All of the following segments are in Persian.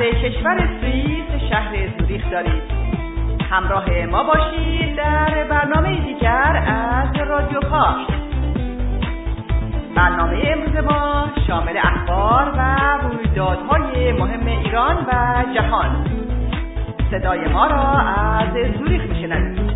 کشور سوئیس شهر زوریخ دارید. همراه ما باشید در برنامه دیگر از رادیو پارس. برنامه امروز ما شامل اخبار و رویدادهای مهم ایران و جهان. صدای ما را از زوریخ میشنوید.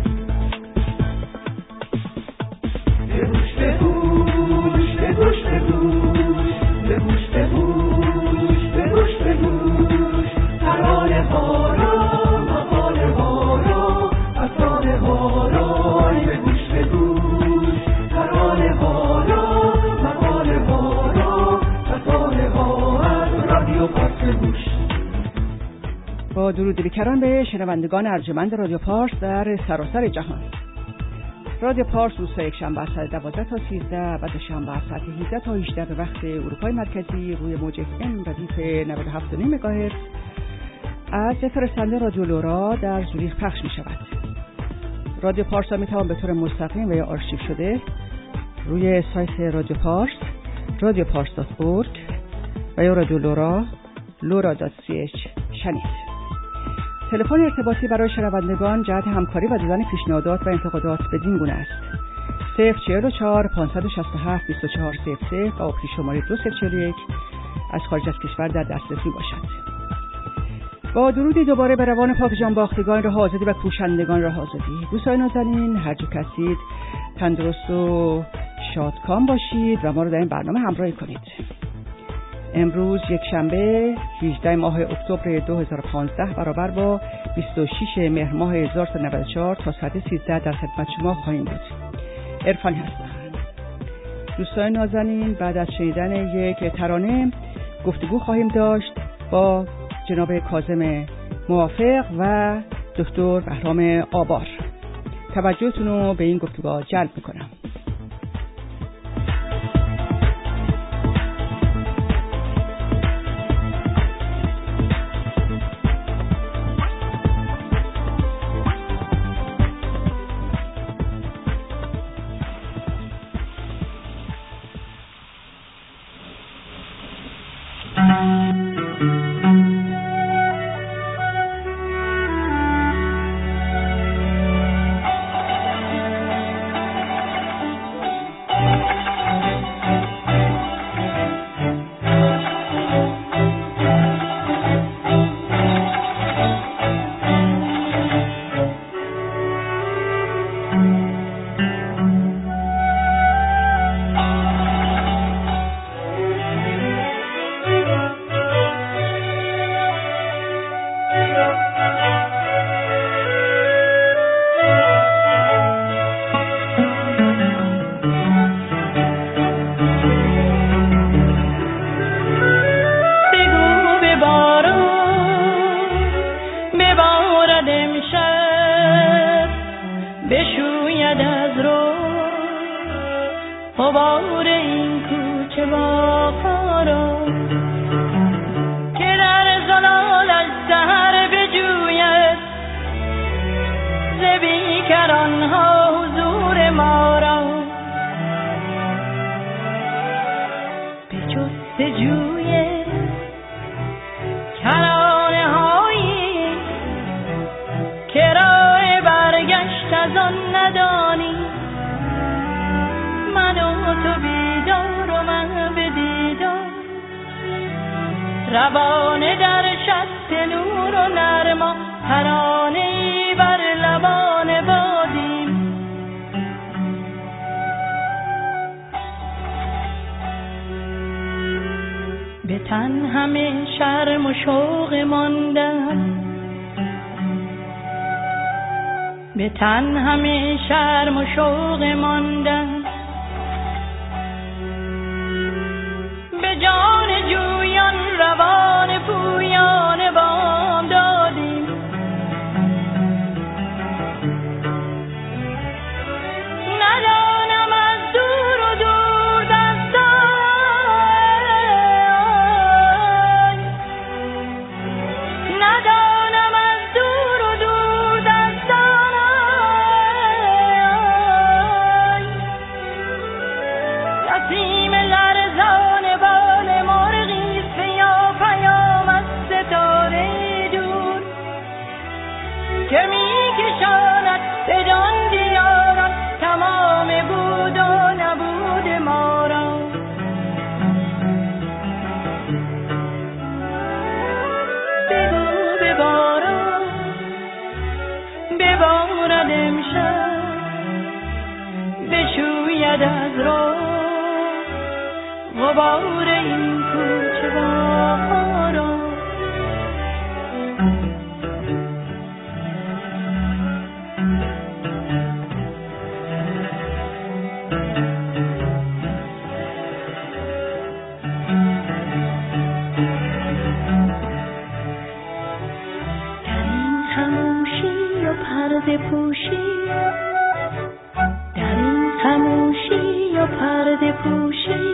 با درود بیکران به شنوندگان ارجمند رادیو پارس در سراسر جهان. رادیو پارس روزهای یکشنبه از ساعت 12 تا 13 و دوشنبه از ساعت 18 تا 18 به وقت اروپای مرکزی روی موج FM ردیف 97.5 مگاهرتز از فرستنده رادیو لورا در زوریخ پخش می شود. رادیو پارس می توان به طور مستقیم و یا آرشیو شده روی سایت رادیو پارس radiopars.org و یا رادیو لورا lora.ch شنید. تلفن ارتباطی برای شنوندگان جهت همکاری و دادن پیشنهادات و انتقادات بدین گونه است: 044 567 2403 و آخری شماره 2041 از خارج از کشور در دسترسی باشد. با درودی دوباره به روان پاک جانباختگان راه آزادی و کوشندگان راه آزادی. دوستان نازنین، هر جا کسید تندرست و شادکام باشید و ما رو در این برنامه همراهی کنید. امروز یک شنبه 18 ماه اکتبر 2015 برابر با 26 مهر ماه 1394 تا ساعت 13 در خدمت شما خواهیم بود. عرفان هستم. دوستان نازنین، بعد از شنیدن یک ترانه گفتگو خواهیم داشت با جناب کاظم موافق و دکتر بهرام آبار. توجهتون رو به این گفتگو جلب میکنم. روانه در شست نور و نرما ترانه‌ای بر لبان بادیم. به تن همه شرم و شوق ماندم، به تن همه شرم و شوق ماندم، به جان جویان روان پویان بام دادیم. ندانم از دور و دور دستان، ندانم از دور و دور دستان میکشاند به جان دیاران تمام بود و نبود ما را. بگو به باران ببارد امشب بشوید از راه غبار این کوچه ها را. در این خموشی و پرده پوشی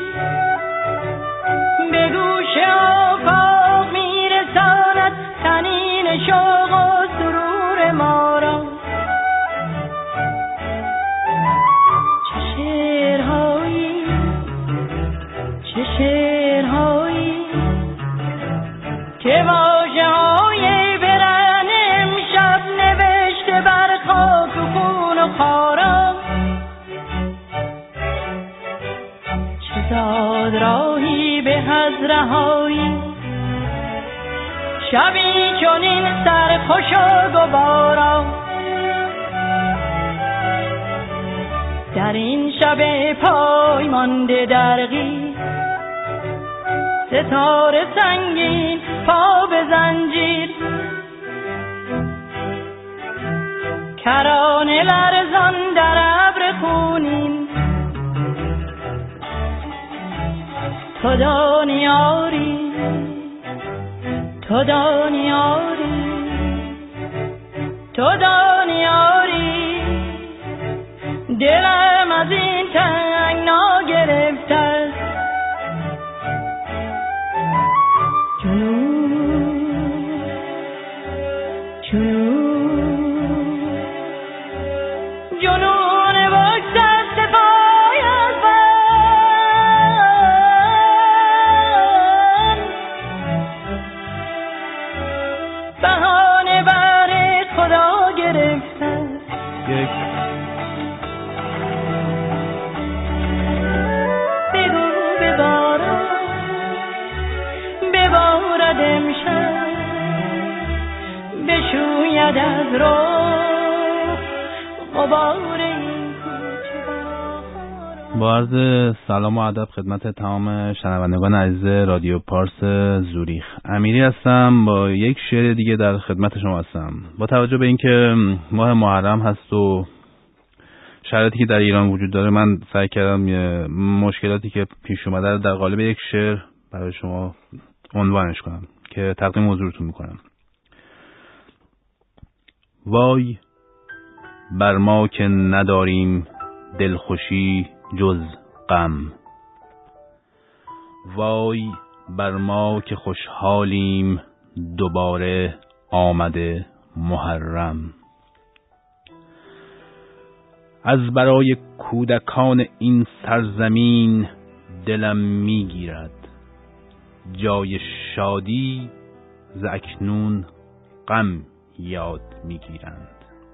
به گوش آفاق میرساند طنین شوق و سرور ما را. چه شعرهایی چه شعرهایی که واژه‌های برهنه امشب نوشته بر خاک و خون و خارا. چه زاد راهی به حضرهایی شبی چنین سرخوش و گوارا. در این شب پای مانده درغی ستاره سنگین پا به زنجیر کرانه لرزان در ابر خونین. تو دانیاری تو دانیاری تو دانیاری دلم از این تنگنا گرفته است. جنون بگذشت پای از من بهانه بر خدا گرفتن. بگو به باران ببارد امشب بشوید از راه غبار این کوچه. با عرض سلام و ادب خدمت تمام شنوندگان عزیز رادیو پارس زوریخ، امیری هستم. با یک شعر دیگه در خدمت شما هستم. با توجه به اینکه ماه محرم هست و شرایطی که در ایران وجود داره، من سعی کردم مشکلاتی که پیش اومده رو در قالب یک شعر برای شما عنوانش کنم که تقدیم حضورتون میکنم. وای بر ما که نداریم دلخوشی جز غم، وای بر ما که خوشحالیم دوباره آمده محرم. از برای کودکان این سرزمین دلم میگیرد، جای شادی ز اکنون غم یاد میگیرند.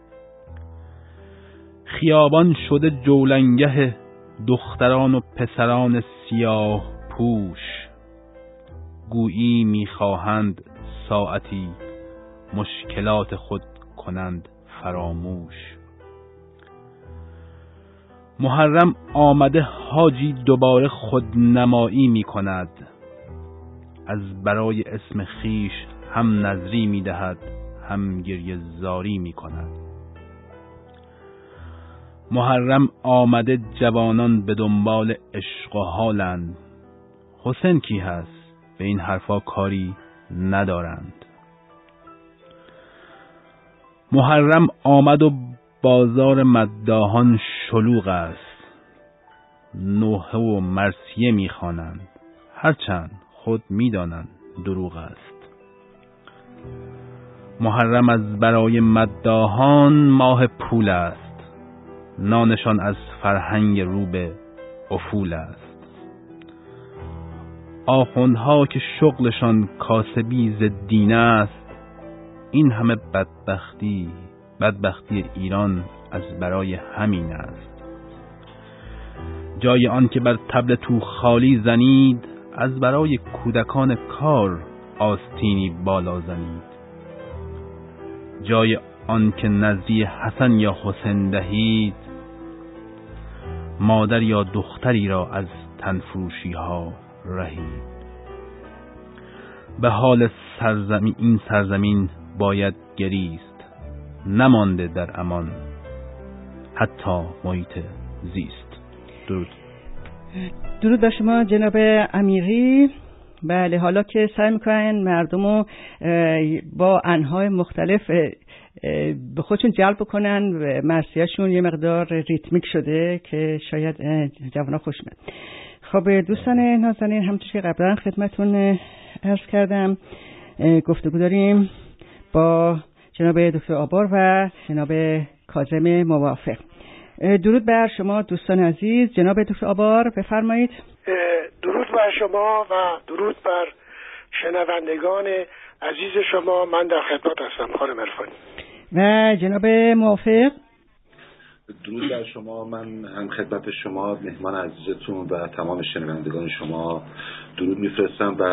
خیابان شده جولانگه دختران و پسران سیاه پوش، گویی میخواهند ساعتی مشکلات خود کنند فراموش. محرم آمده حاجی دوباره خودنمایی میکند، از برای اسم خیش هم نظری میدهد هم گریه زاری میکند. محرم آمده جوانان به دنبال عشق و حالند، حسین کی هست به این حرفا کاری ندارند. محرم آمد و بازار مداحان شلوغ است، نوحه و مرثیه میخوانند، هرچند خود میدانند دروغ است. محرم از برای مداحان ماه پول است، نانشان از فرهنگ رو به افول است. آخوندها که شغلشان کاسبی ز دین است، این همه بدبختی بدبختی ایران از برای همین است. جای آن که بر طبل تو خالی زنید، از برای کودکان کار آستینی بالا زنید. جای آن که نزدی حسن یا حسین دهید، مادر یا دختری را از تنفروشی ها رهید. به حال این سرزمین باید گریست، نمانده در امان حتی محیط زیست. درود بر شما جناب امیری. بله، حالا که سعی میکنن مردم رو با انواع مختلف به خودشون جلب بکنن، مرثیه‌شون یه مقدار ریتمیک شده که شاید جوانا خوش میاد. خب دوستان نازنین، همونطور که قبلا خدمتون عرض کردم گفتگو داریم با جناب دکتر آبار و جناب کاظم موافق. درود بر شما دوستان عزیز. جناب دکتر آبار بفرمایید. درود بر شما و درود بر شنوندگان عزیز شما. من در خدمت هستم خانم عرفانی. و جناب موافق. درود بر شما. من هم خدمت شما مهمان عزیزتون و تمام شنوندگان شما درود میفرستم و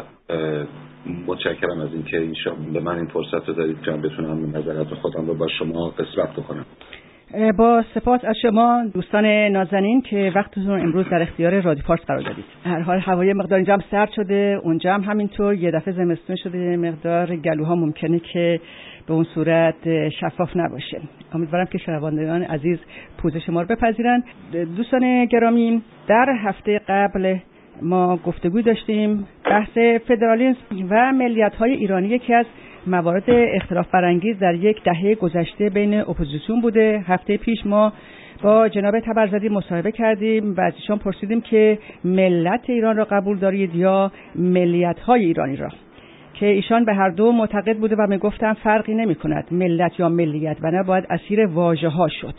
متشکرم از اینکه به من این فرصت رو دارید که بتونم نظرات خودم رو با شما قسمت بکنم. با سپاس از شما دوستان نازنین که وقتتون امروز در اختیار رادیو پارس قرار دادید. هر حال هوای مقدار اینجا هم سرد شده، اونجا هم همینطور، یه دفعه زمستون شده، مقدار گلوها ممکنه که به اون صورت شفاف نباشه. امیدوارم که شنوندگان عزیز پوزش ما رو بپذیرن. دوستان گرامی، در هفته قبل ما گفتگو داشتیم بحث فدرالیسم و ملیت‌های ایرانی یکی از موارد اختلاف برانگیز در یک دهه گذشته بین اپوزیسیون بوده. هفته پیش ما با جناب تبرزدی مصاحبه کردیم و از ایشان پرسیدیم که ملت ایران را قبول دارید یا ملیت‌های ایرانی را، که ایشان به هر دو معتقد بوده و میگفتن فرقی نمی‌کند ملت یا ملیت و نه باید اسیر واژه‌ها شد.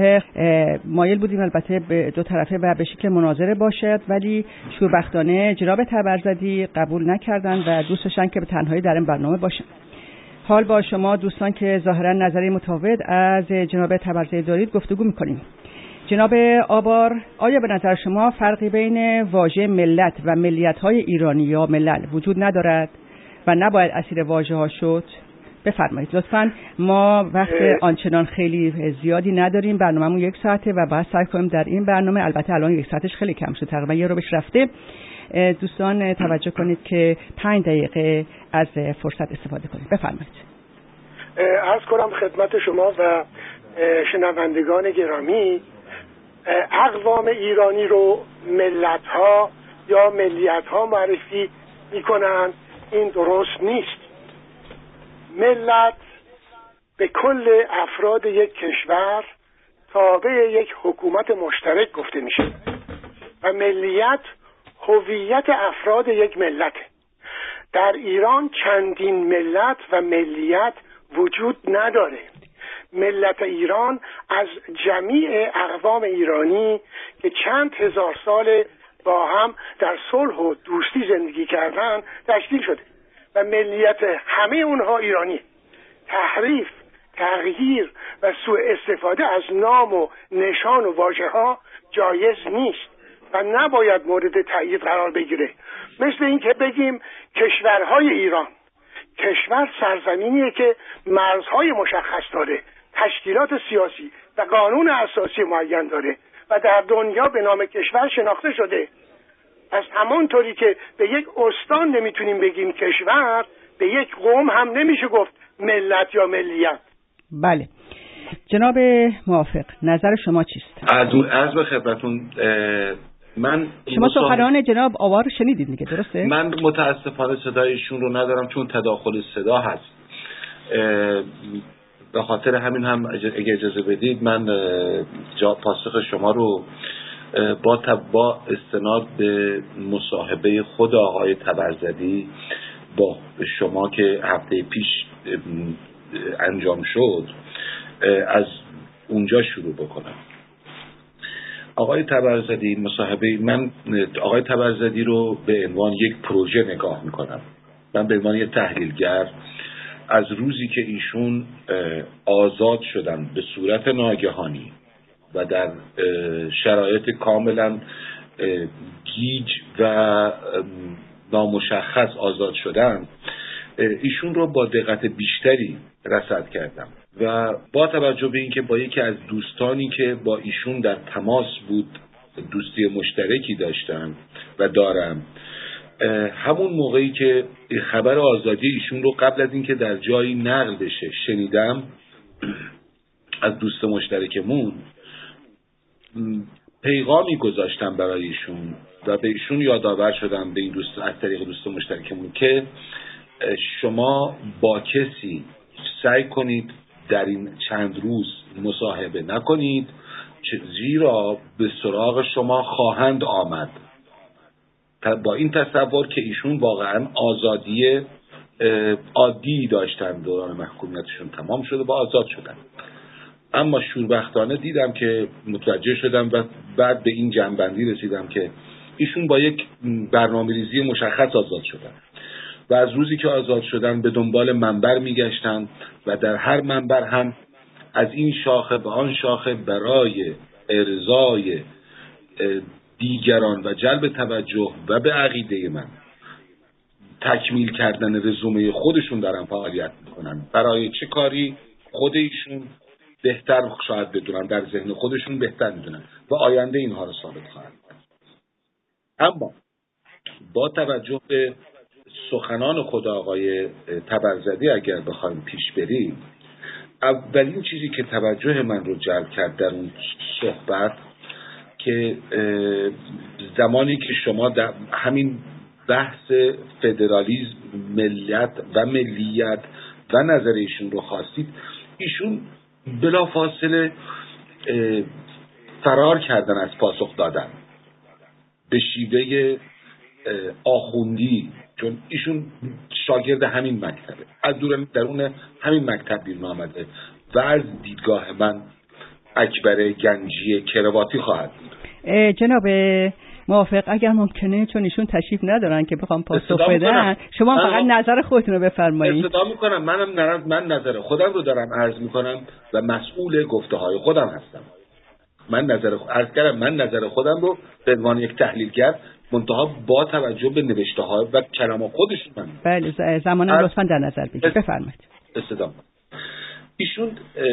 مایل بودیم البته به دو طرفه و به شکل مناظره باشد، ولی شوربختانه جناب تبرزدی قبول نکردند و دوست داشتن که به تنهایی در این برنامه باشن. حال با شما دوستان که ظاهرا نظری متفاوت از جناب تبرزدی دارید گفتگو میکنیم. جناب آبار، آیا به نظر شما فرقی بین واژه ملت و ملیت‌های ایرانی یا ملل وجود ندارد و نباید اسیر واژه‌ها شد؟ بفرمایید لطفاً. ما وقت آنچنان خیلی زیادی نداریم، برنامه‌مون 1 ساعته و باید سعی کنیم در این برنامه، البته الان 1 ساعتش خیلی کم شد، تقریبا یه رو بهش رفته، دوستان توجه کنید که 5 دقیقه از فرصت استفاده کنید. بفرمایید. عرض کنم خدمت شما و شنوندگان گرامی، اقوام ایرانی رو ملت‌ها یا ملیت‌ها معرفی می‌کنند. این درست نیست. ملت به کل افراد یک کشور تابع یک حکومت مشترک گفته میشه و ملیت هویت افراد یک ملته. در ایران چندین ملت و ملیت وجود نداره. ملت ایران از جمیع اقوام ایرانی که چند هزار سال با هم در صلح و دوستی زندگی کردن تشکیل شده و ملیت همه اونها ایرانی. تحریف، تغییر و سوء استفاده از نام و نشان و واژه ها جایز نیست و نباید مورد تایید قرار بگیره. مثل این که بگیم کشورهای ایران، کشور سرزمینیه که مرزهای مشخص داره، تشکیلات سیاسی و قانون اساسی معین داره و در دنیا به نام کشور شناخته شده. از همانطوری که به یک استان نمیتونیم بگیم کشور، به یک قوم هم نمیشه گفت ملت یا ملیت. بله جناب موافق، نظر شما چیست؟ عرض به خدمتون، شما سخنان جناب آوار شنیدید دیگه، درسته؟ من متاسفانه صدایشون رو ندارم چون تداخل صدا هست. به خاطر همین هم اگه اجازه بدید من پاسخ شما رو با استناد به مصاحبه خود آقای تبرزدی با شما که هفته پیش انجام شد از اونجا شروع بکنم. آقای تبرزدی من آقای تبرزدی رو به عنوان یک پروژه نگاه میکنم. من به عنوان یک تحلیلگر از روزی که ایشون آزاد شدن به صورت ناگهانی و در شرایط کاملا گیج و نامشخص آزاد شدن، ایشون رو با دقت بیشتری رصد کردم و با توجه به اینکه با یکی از دوستانی که با ایشون در تماس بود دوستی مشترکی داشتم و دارم، همون موقعی که خبر آزادی ایشون رو قبل از اینکه در جایی نقل بشه شنیدم از دوست مشترکمون، پیغامی گذاشتم برای ایشون و به ایشون یادآور شدم به این دوست از طریق دوست مشترکمون که شما با کسی سعی کنید در این چند روز مصاحبه نکنید، زیرا به سراغ شما خواهند آمد. با این تصور که ایشون واقعا آزادی عادی داشتن، دوران محکومیتشون تمام شده و آزاد شدن. اما شوربختانه دیدم که متوجه شدم و بعد به این جنبندی رسیدم که ایشون با یک برنامه‌ریزی مشخص آزاد شدن و از روزی که آزاد شدن به دنبال منبر میگشتن و در هر منبر هم از این شاخه به آن شاخه برای ارضای دیگران و جلب توجه و به عقیده من تکمیل کردن رزومه خودشون دارن فعالیت میکنن. برای چه کاری خود ایشون بهتر شاید بدونن، در ذهن خودشون بهتر میدونن و آینده اینها رو ثابت خواهند کرد. اما با توجه به سخنان خود آقای تبرزدی اگر بخوایم پیش بریم، اولین چیزی که توجه من رو جلب کرد در اون صحبت که زمانی که شما در همین بحث فدرالیسم، ملت و ملیت و نظر ایشون رو خواستید، ایشون بلافاصله فرار کردن از پاسخ دادن به شیوه آخوندی، چون ایشون شاگرد همین مکتبه، از درون همین مکتب بیرون آمده و از دیدگاه من اکبر گنجی کرواتی خواهد بود. جناب موافق اگر ممکنه، چون ایشون تشریف ندارن که بخوام پاسخ بدن، شما فقط نظر خودتون رو بفرمایید. اصطدا میکنم. من نظر خودم رو دارم عرض میکنم و مسئول گفته های خودم هستم. من نظر خودم رو به عنوان یک تحلیلگر منتها با توجه به نوشته ها و کلام خودشون من. بله، زمانا لطفا در نظر بگیرید. بفرمایید. اصطدا ایشون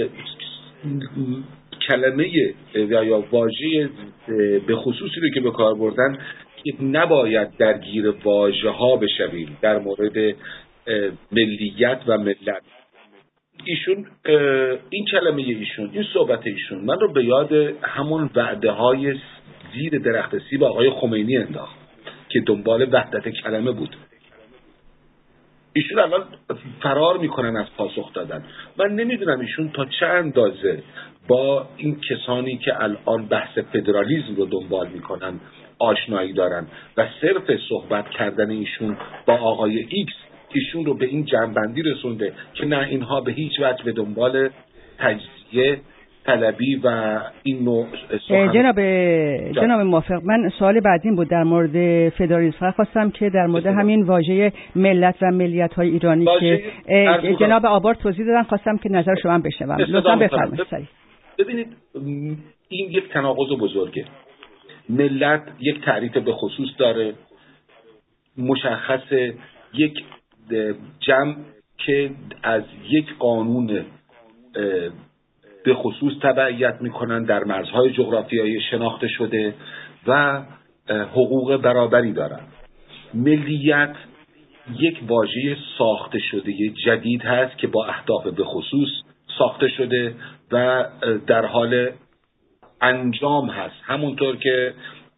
کلمه یا واژه به خصوصی رو که به کار بردن که نباید درگیر واژه ها بشویم در مورد ملیت و ملت. ایشون این کلمه ایشون، این صحبت ایشون من رو به یاد همون وعده های زیر درخت سیب آقای خمینی انداخت که دنبال وحدت کلمه بود. ایشون الان فرار میکنن از پاسخ دادن. من نمیدونم ایشون تا چه اندازه با این کسانی که الان بحث فدرالیسم رو دنبال میکنن آشنایی دارن و صرف صحبت کردن ایشون با آقای ایکس ایشون رو به این جنبندی رسونده که نه، اینها به هیچ وجه به دنبال تجزیه طلبی و این نوع جناب موافق، من سوال بعدیم بود در مورد فدرالیسم. خواستم که در مورد همین واژه ملت و ملیت های ایرانی که جناب آبار توضیح دادن، خواستم که نظر شما هم بشنوم. لطفا بفرمایید. ببینید، این یک تناقض بزرگه. ملت یک تعریف به خصوص داره، مشخص، یک جمع که از یک قانون به خصوص تبعیت میکنن، در مرزهای جغرافیایی شناخته شده و حقوق برابری دارن. ملیت یک واژه ساخته شده جدید هست که با اهداف به خصوص ساخته شده و در حال انجام هست. همونطور که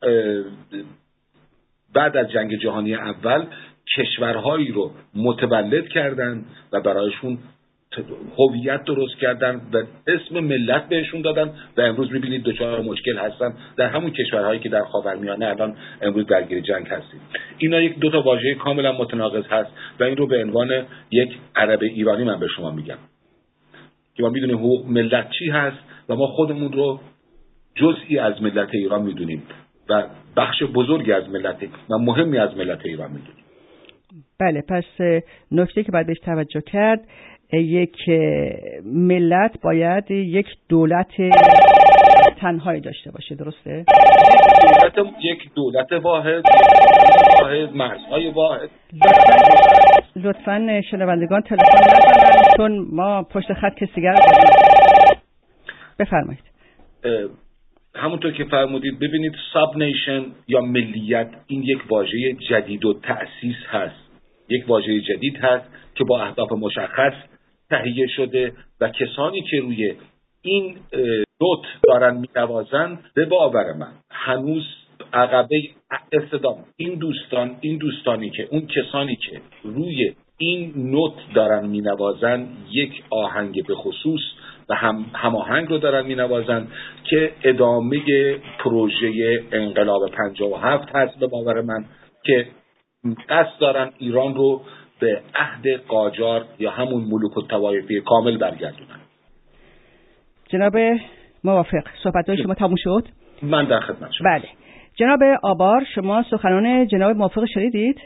بعد از جنگ جهانی اول کشورهایی رو متولد کردن و برایشون هویت درست کردن و اسم ملت بهشون دادن و امروز میبینید دچار مشکل هستن در همون کشورهایی که در خاورمیانه الان امروز درگیر جنگ هستیم. اینا یک دو تا واژه کاملا متناقض هست و این رو به عنوان یک عرب ایرانی من به شما میگم که ما میدونیم حقوق ملت چی هست و ما خودمون رو جزئی از ملت ایران میدونیم و بخش بزرگی از ملت و مهمی از ملت ایران میدونیم. بله، پس نکته که باید بهش توجه کرد، یک ملت باید یک دولت تنهایی داشته باشه، درسته؟ یک دولت واحد، مرزهای واحد. لطفاً شنوندگان تلفن نزنن چون ما پشت خط کسی دیگر داریم. بفرمایید. همونطور که فرمودید، ببینید ساب نیشن یا ملیت این یک واژه جدید و تأسیس هست، یک واژه جدید هست که با اهداف مشخص تهیه شده و کسانی که روی این نوت دارن می‌نوازن، به باور من هنوز عقبه استدام این دوستانی که اون کسانی که روی این نوت دارن مینوازن یک آهنگ به خصوص و هماهنگ رو دارن مینوازن که ادامه پروژه انقلاب 57 هست به باور من، که قصد دارن ایران رو به عهد قاجار یا همون ملوک الطوایفی کامل برگردونن. جناب موافق، صحبت‌های شما تموم شد؟ من در خدمت شما. بله. جناب آبار، شما سخنان جناب موافق شنیدید؟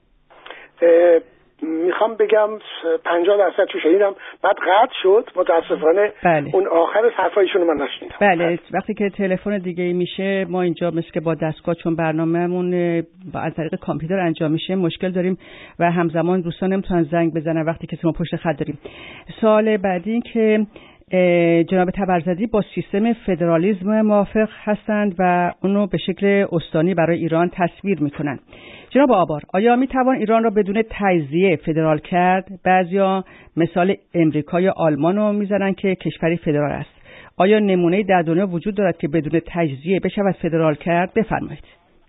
میخوام بگم 50% تو شنیدم، بعد قطع شد متاسفانه. بله. اون آخر حرفایشون من نشنیدم. بله، وقتی که تلفن دیگه میشه ما اینجا مثل که با دستگاه، چون برنامه‌مون از طریق کامپیوتر انجام میشه، مشکل داریم و همزمان دوستان نمیتونن زنگ بزنن وقتی که ما پشت خط داریم. سوال بعدی که جناب تبرزدی با سیستم فدرالیسم موافق هستند و اونو به شکل استانی برای ایران تصویر میکنن. جناب آبار، آیا میتوان ایران را بدون تجزیه فدرال کرد؟ بعضیا مثال امریکا یا آلمان رو میزنن که کشوری فدرال است. آیا نمونه‌ای در دنیا وجود دارد که بدون تجزیه بشود فدرال کرد؟ بفرمایید.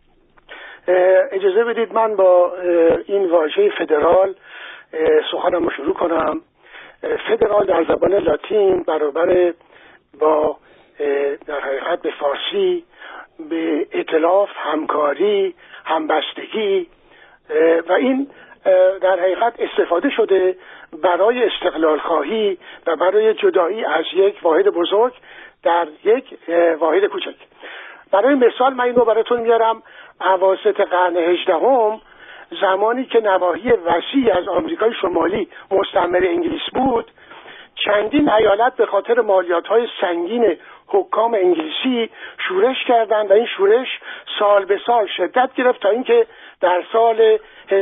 اجازه بدید من با این واژه فدرال سخنم رو شروع کنم. فدرال در زبان لاتین برابر با در حقیقت به فارسی به ائتلاف، همکاری، همبستگی و این در حقیقت استفاده شده برای استقلال خواهی و برای جدایی از یک واحد بزرگ در یک واحد کوچک. برای مثال من اینو براتون میارم. اواسط قرن 18 زمانی که نواحی وسیعی از آمریکای شمالی مستعمره انگلیس بود، چندین ایالت به خاطر مالیات‌های سنگین حکام انگلیسی شورش کردند و این شورش سال به سال شدت گرفت تا اینکه در سال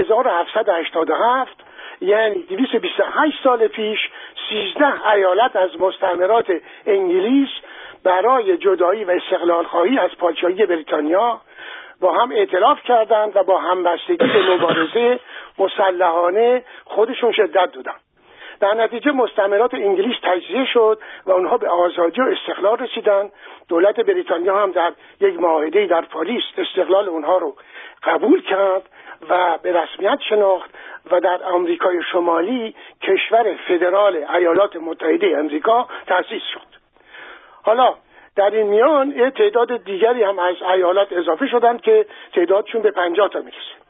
1787 یعنی 228 سال پیش 13 ایالت از مستعمرات انگلیس برای جدایی و استقلال خواهی از پادشاهی بریتانیا با هم ائتلاف کردند و با همبستگی به مبارزه مسلحانه خودشون شدت دادند. در نتیجه مستعمرات انگلیس تجزیه شد و اونها به آزادی و استقلال رسیدند. دولت بریتانیا هم در یک معاهده در پاریس استقلال اونها رو قبول کرد و به رسمیت شناخت و در آمریکای شمالی کشور فدرال ایالات متحده آمریکا تأسیس شد. حالا در این میان یه تعداد دیگری هم از ایالات اضافه شدند که تعدادشون به 50 تا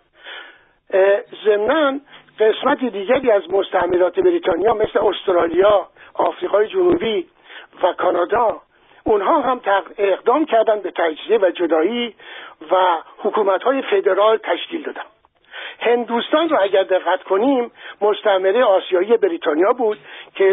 میرسه. ضمناً قسمت دیگری از مستعمرات بریتانیا مثل استرالیا، آفریقای جنوبی و کانادا، اونها هم اقدام کردند به تجزیه و جدایی و حکومت‌های فدرال تشکیل دادند. هندوستان را اگر دقت کنیم مستعمره آسیایی بریتانیا بود که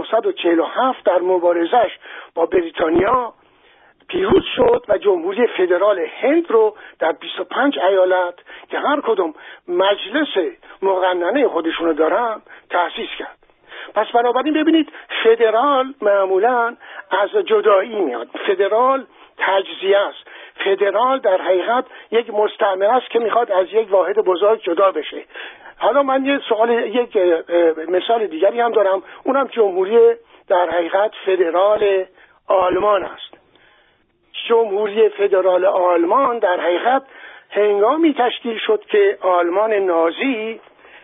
1947 در مبارزش با بریتانیا پیروز شد و جمهوری فدرال هند رو در 25 ایالت که هر کدوم مجلس مقننه خودشونو دارن تأسیس کرد. پس بنابراین ببینید فدرال معمولا از جدایی میاد، فدرال تجزیه است، فدرال در حقیقت یک مستعمره است که میخواد از یک واحد بزرگ جدا بشه. حالا من یک مثال دیگری هم دارم، اونم جمهوری در حقیقت فدرال آلمان است. جمهوری فدرال آلمان در حقیقت هنگامی تشکیل شد که آلمان نازی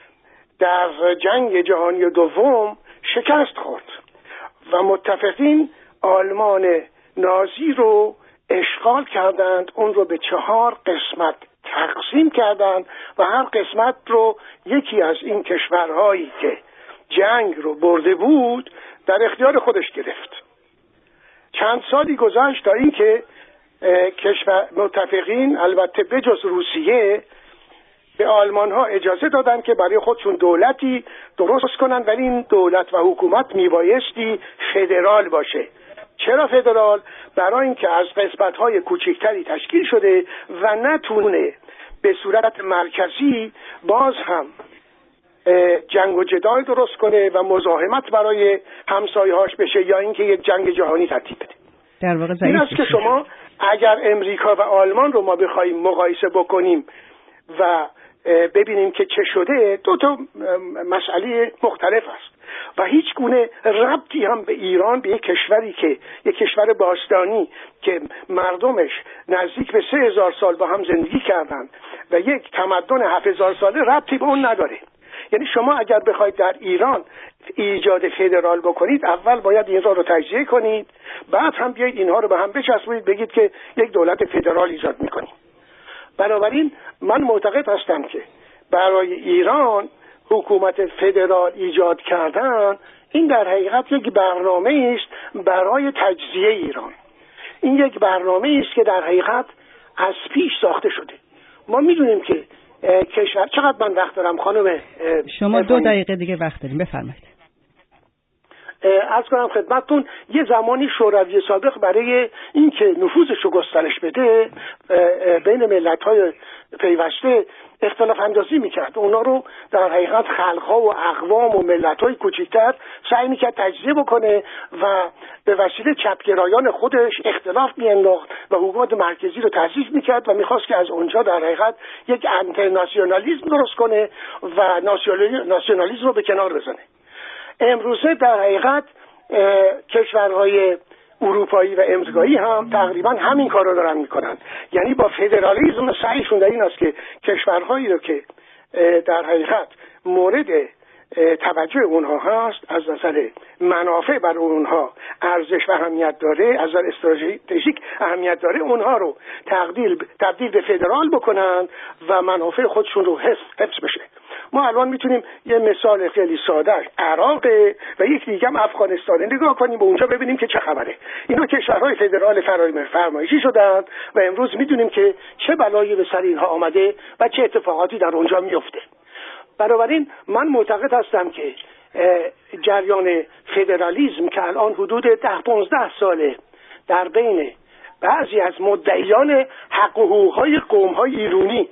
در جنگ جهانی دوم شکست خورد و متفقین آلمان نازی رو اشغال کردند، اون رو به 4 قسمت تقسیم کردند و هر قسمت رو یکی از این کشورهایی که جنگ رو برده بود در اختیار خودش گرفت. چند سالی گذشت تا اینکه کشور متفقین البته بجز روسیه به آلمان ها اجازه دادن که برای خودشون دولتی درست کنن، ولی این دولت و حکومت میبایستی فدرال باشه. چرا فدرال؟ برای اینکه از قسمت های کوچکتری تشکیل شده و نتونه به صورت مرکزی باز هم جنگ و جدال درست کنه و مزاحمت برای همسایه‌هاش بشه یا اینکه یک جنگ جهانی ترتیب بده. در واقع این است که شما اگر امریکا و آلمان رو ما بخوایم مقایسه بکنیم و ببینیم که چه شده، دو تا مسئله مختلف است و هیچ گونه ربطی هم به ایران، به یک کشوری که یک کشور باستانی که مردمش نزدیک به 3000 سال با هم زندگی کردن و یک تمدن 7000 ساله، ربطی به اون نداره. یعنی شما اگر بخواید در ایران ایجاد فدرال بکنید، اول باید این رو تجزیه کنید، بعد هم بیایید اینها رو به هم بچسبونید بگید که یک دولت فدرال ایجاد میکنید. بنابراین من معتقد هستم که برای ایران حکومت فدرال ایجاد کردن این در حقیقت یک برنامه است برای تجزیه ایران. این یک برنامه است که در حقیقت از پیش ساخته شده. ما میدونیم که کشور، چقدر من وقت دارم خانم؟ شما 2 دقیقه دیگه وقت داریم، بفرمایید. عرض کنم خدمتتون، یه زمانی شوروی سابق برای اینکه نفوذش رو گسترش بده بین ملت‌های پیوسته اختلاف اندازی میکرد. اونا رو در حقیقت خلق‌ها و اقوام و ملت‌های کوچکتر سعی میکرد تجزیه بکنه و به وسیله چپگرایان خودش اختلاف میانداخت و حکومت مرکزی رو تضعیف میکرد و میخواست که از اونجا در حقیقت یک انترناسیونالیسم درست کنه و ناسیونالیسم رو به کنار بزنه. امروزه در حقیقت کشورهای اروپایی و امریکایی هم تقریبا همین کار رو دارن میکنن. یعنی با فدرالیسم سعیشون در این است که کشورهایی رو که در حقیقت مورد توجه اونها هست، از نظر منافع برای اونها ارزش و اهمیت داره، از نظر استراتژیک اهمیت داره، اونها رو تبدیل به فدرال بکنن و منافع خودشون رو حفظ بشه. ما الان میتونیم یه مثال خیلی ساده عراق و یک دیگه هم افغانستان نگاه کنیم به اونجا ببینیم که چه خبره. اینا کشورهای فدرال فرمایشی شدند و امروز میدونیم که چه بلایی به سر اینها آمده و چه اتفاقاتی در اونجا میفته. بنابراین من معتقد هستم که جریان فدرالیسم که الان حدود 10-15 ساله در بین بعضی از مدعیان حق و حقوق‌های قوم‌های ایرانی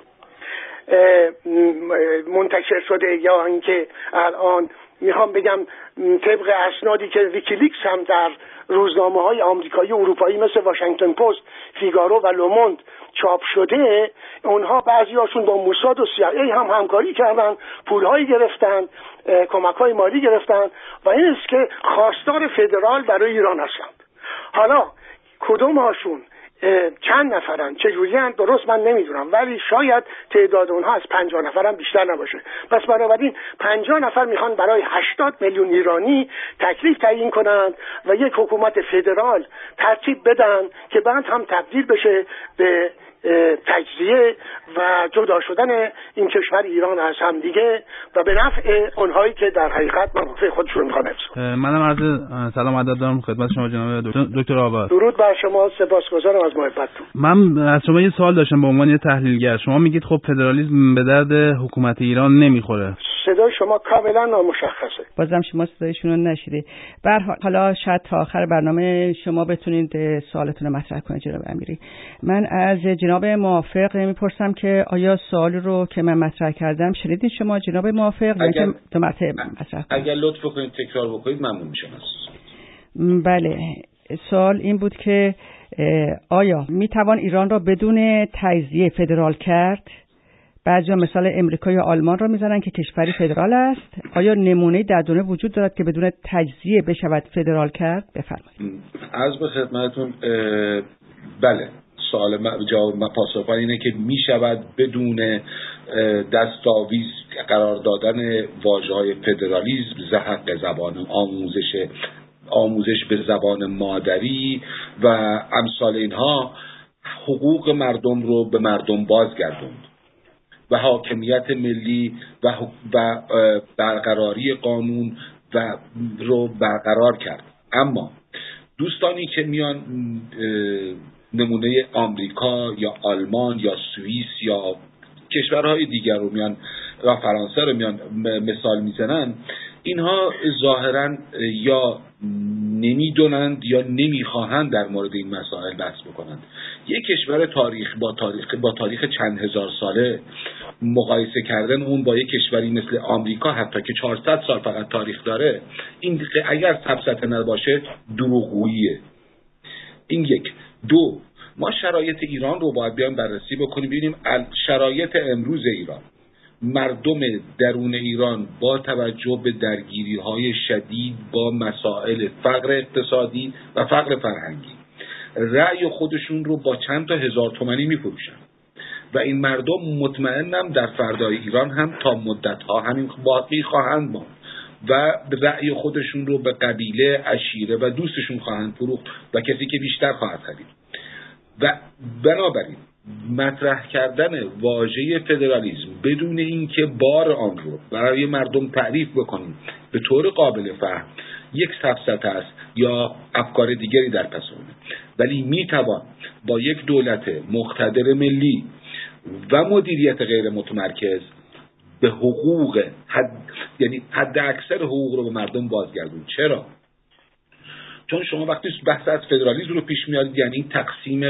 منتشر شده، یا اینکه الان میخوام بگم طبق اسنادی که ویکیلیکس هم در روزنامه‌های آمریکایی و اروپایی مثل واشنگتن پست، فیگارو و لوموند چاپ شده، اونها بعضیاشون با موساد و CIA هم همکاری کردن، پولهایی گرفتن، کمک‌های مالی گرفتن و این است که خواستار فدرال برای ایران هستند. حالا کدوم هاشون چند نفرن، چجوریان، درست من نمیدونم، ولی شاید تعداد اونها از 50 نفرم بیشتر نباشه. پس بنابراین 50 نفر میخوان برای 80 میلیون ایرانی تکلیف تعیین کنند و یک حکومت فدرال ترتیب بدن که بعد هم تبدیل بشه به تجزیه و جدا شدن این کشور ایران از هم دیگه و به نفع اونهایی که در حقیقت منافع خودشون میخوان حفظ کنن. منم عرض سلام ادب دارم خدمت شما جناب دکتر آواز. درود بر شما، سپاسگزارم از محبتتون. من از شما یه سوال داشتم به عنوان یه تحلیلگر. شما میگید خب فدرالیسم به درد حکومت ایران نمیخوره. صدای شما کاملا نامشخصه. بازم شما صدایشون رو نشیده. به هر حال حالا شاید تا آخر برنامه شما بتونید سوالتون رو مطرح کنید جناب امیری. من از جناب موافق میپرسم که آیا سوال رو که من مطرح کردم شنیدید شما جناب موافق؟ اگر لطف کنید تکرار بکنید ممنون میشم. بله، سوال این بود که آیا میتوان ایران را بدون تجزیه فدرال کرد؟ بعضیا مثال امریکا یا آلمان را میزنن که کشوری فدرال است. آیا نمونه در دنیا وجود دارد که بدون تجزیه بشود فدرال کرد؟ بفرمایید. عرض به خدمتتون بله، سوال جواب پاسخ اینه که میشود بدون دستاویز قرار دادن واژه‌های فدرالیسم، حق زبان آموزش به زبان مادری و امثال اینها حقوق مردم رو به مردم بازگردوند و حاکمیت ملی و برقراری قانون و رو برقرار کرد. اما دوستانی که میان نمونه آمریکا یا آلمان یا سوئیس یا کشورهای دیگر رو میان و فرانسه رو میان مثال میزنن، اینها ظاهرا یا نمیدونند یا نمیخواهند در مورد این مسائل بحث بکنند. یک کشور با تاریخ چند هزار ساله مقایسه کردن اون با یک کشوری مثل آمریکا حتی که 400 سال فقط تاریخ داره، این اگر سفسطه نباشه دروغگوییه. این یک. دو، ما شرایط ایران رو باید بیان بررسی بکنیم، ببینیم شرایط امروز ایران، مردم درون ایران با توجه به درگیری‌های شدید با مسائل فقر اقتصادی و فقر فرهنگی رأی خودشون رو با چند تا هزار تومانی می‌فروشن و این مردم مطمئنم در فردای ایران هم تا مدت‌ها همین باقی خواهند ماند و رأی خودشون رو به قبیله، عشیره و دوستشون خواهند فروخت و کسی که بیشتر خواهد خرید. و بنابراین مطرح کردن واژه فدرالیسم بدون اینکه بار آن رو برای مردم تعریف بکنیم به طور قابل فهم یک سفسطه است یا افکار دیگری در پس اونه، ولی میتوان با یک دولت مقتدر ملی و مدیریت غیر متمرکز به حقوق یعنی حد اکثر حقوق رو به مردم بازگردون. چرا؟ چون شما وقتی بحث از فدرالیسم رو پیش میارید یعنی تقسیم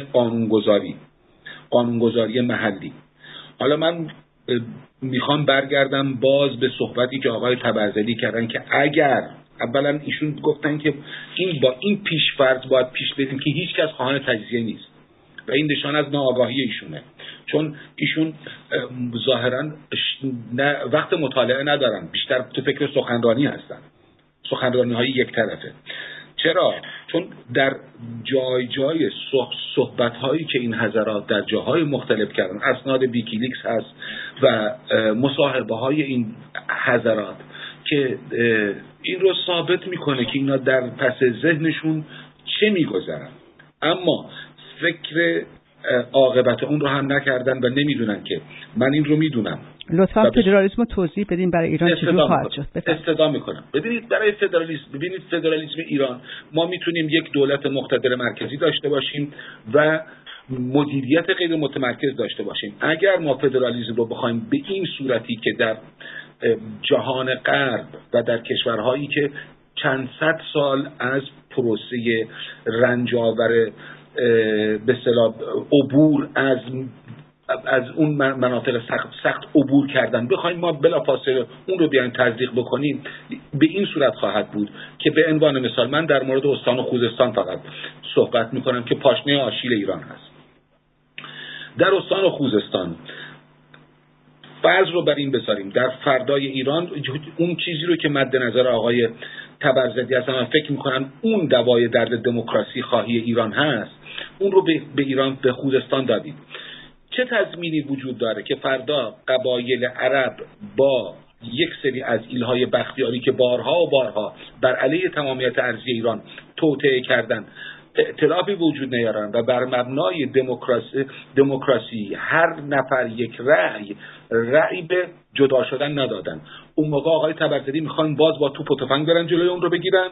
قانونگذاری محلی. حالا من میخوام برگردم باز به صحبتی که آقای طبرزدی کردن که اگر اولا ایشون گفتن که با این پیش‌فرض باید پیش بریم که هیچ کس خواهان تجزیه نیست و این نشان از ناآگاهی ایشونه، چون ایشون ظاهرا وقت مطالعه ندارن، بیشتر تو فکر سخنرانی هستن، سخنرانی‌های یک طرفه. چرا؟ چون در جای صحبت‌هایی که این حضرات در جاهای مختلف کردن، اسناد ویکیلیکس هست و مصاحبه‌های این حضرات که این رو ثابت میکنه که اینا در پس ذهنشون چه میگذرن، اما فکر عاقبت اون رو هم نکردن و نمیدونن که من این رو میدونم. لطفا فدرالیسم رو توضیح بدین برای ایران چجوری خواهد شد. استدعا میکنم. ببینید برای فدرالیسم ایران ما میتونیم یک دولت مقتدر مرکزی داشته باشیم و مدیریت غیر متمرکز داشته باشیم. اگر ما فدرالیسم رو بخوایم به این صورتی که در جهان غرب و در کشورهایی که چند صد سال از پروسه رنجاور به اصطلاح عبور از اون مناطق سخت عبور کردن بخوایم ما بلافاصله اون رو بیایم تزریق بکنیم، به این صورت خواهد بود که به عنوان مثال من در مورد استان و خوزستان فقط صحبت میکنم که پاشنه آشیل ایران هست. در استان و خوزستان فرض رو بر این بذاریم در فردای ایران اون چیزی رو که مد نظر آقای طبرزدی هستن و فکر میکنن اون دوای درد دموکراسی خواهی ایران هست، اون رو به ایران، به خوزستان دادیم. چه تضمینی وجود داره که فردا قبایل عرب با یک سری از ایلهای بختیاری که بارها و بارها بر علیه تمامیت ارضی ایران توطئه کردن ائتلافی وجود نیارن و بر مبنای دموکراسی هر نفر یک رأی به جدا شدن ندادن؟ اون موقع آقای طبرزدی میخوان باز با توپ و تفنگ برن جلوی اون رو بگیرن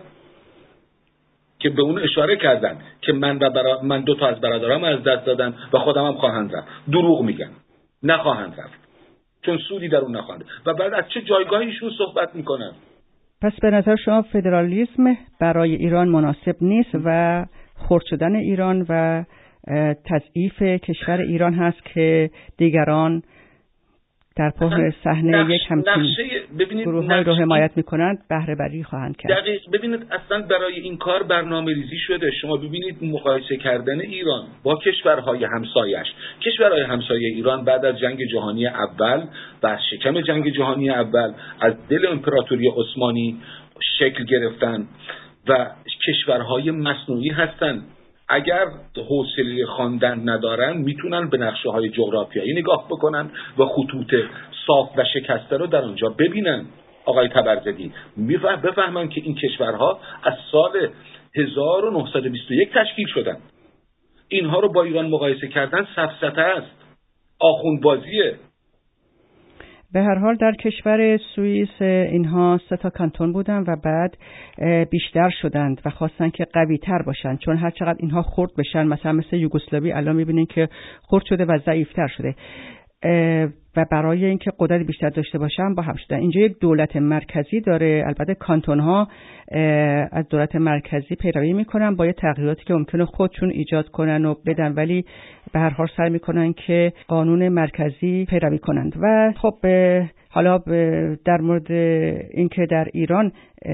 که به اون اشاره کردن که من 2 تا از برادرام از دست دادم و خودم هم خواهند رفت. دروغ میگن، نخواهند رفت چون سودی در اون نخواهند. و بعد از چه جایگاهیشون صحبت میکنن؟ پس به نظر شما فدرالیسم برای ایران مناسب نیست و خرد شدن ایران و تضعیف کشور ایران هست که دیگران در پشت صحنه یک همچین گروه‌هایی رو حمایت می‌کنند بهره بری خواهند کرد. دقیق. ببینید اصلا برای این کار برنامه‌ریزی شده. شما ببینید مقایسه کردن ایران با کشورهای همسایه ایران بعد از جنگ جهانی اول و از شکم جنگ جهانی اول از دل امپراتوری عثمانی شکل گرفتن و کشورهای مصنوعی هستند. اگر حوصله خواندن ندارن میتونن به نقشه‌های جغرافیایی نگاه بکنن و خطوط صاف و شکسته رو در اونجا ببینن. آقای طبرزدی بفهمن که این کشورها از سال 1921 تشکیل شدن. اینها رو با ایران مقایسه کردن سفسطه است، آخوندبازیه. به هر حال در کشور سوئیس اینها 3 تا کانتون بودن و بعد بیشتر شدند و خواستن که قوی تر باشن، چون هر چقدر اینها خرد بشن مثلا مثل یوگسلاوی الان میبینین که خرد شده و ضعیف تر شده. و برای اینکه قدرت بیشتر داشته باشن با هم شدن. اینجا یک دولت مرکزی داره، البته کانتون ها از دولت مرکزی پیروی میکنن با یه تغییراتی که ممکنه خودشون ایجاد کنن و بدن، ولی به هر حال سعی میکنن که قانون مرکزی پیروی کنند. و خب حالا در مورد اینکه در ایران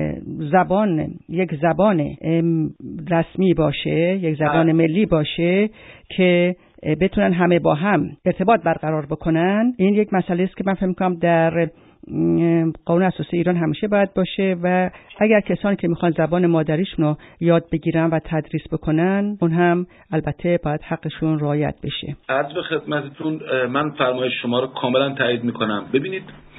یک زبان رسمی باشه، یک زبان ملی باشه که بتونن همه با هم ارتباط برقرار بکنن، این یک مسئله است که من فکر می‌کنم در قانون اساسی ایران همیشه باید باشه و اگر کسانی که میخوان زبان مادریشون رو یاد بگیرن و تدریس بکنن، اون هم البته باید حقشون رعایت بشه. عرض به خدمتتون، من فرمایش شما رو کاملا تایید میکنم. ببینید،